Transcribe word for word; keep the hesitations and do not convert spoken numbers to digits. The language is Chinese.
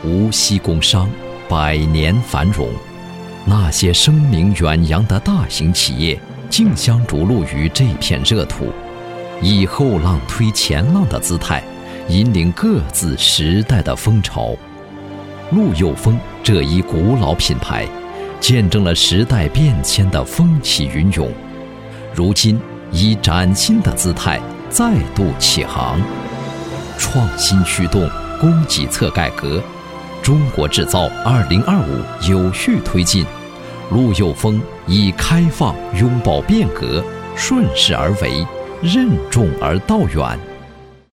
无息工商，百年繁荣。那些声名远扬的大型企业竞相逐鹿于这片热土，以后浪推前浪的姿态，引领各自时代的风潮。陆佑峰这一古老品牌，见证了时代变迁的风起云涌，如今以崭新的姿态再度起航。创新驱动，供给侧改革，中国制造二零二五有序推进。陆佑峰以开放拥抱变革，顺势而为，任重而道远。